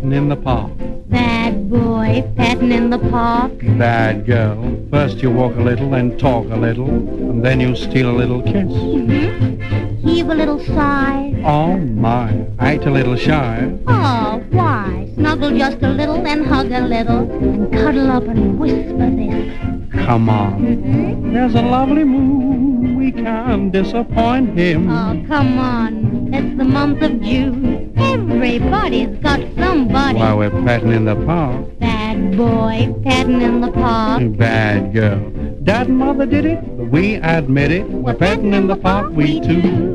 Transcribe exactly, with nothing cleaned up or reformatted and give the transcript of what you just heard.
patting in the park. Bad boy, patting in the park. Bad girl. First you walk a little, then talk a little, and then you steal a little kiss. Mm-hmm. Heave a little sigh. Oh my, act a little shy. Oh, why? Snuggle just a little, then hug a little, and cuddle up and whisper this. Come on. Mm-hmm. There's a lovely moon. We can't disappoint him. Oh, come on. It's the month of June. Everybody's got somebody. While we're patting in the park. Bad boy, patting in the park. Bad girl. Dad and Mother did it, we admit it. We're patting in the park, we too.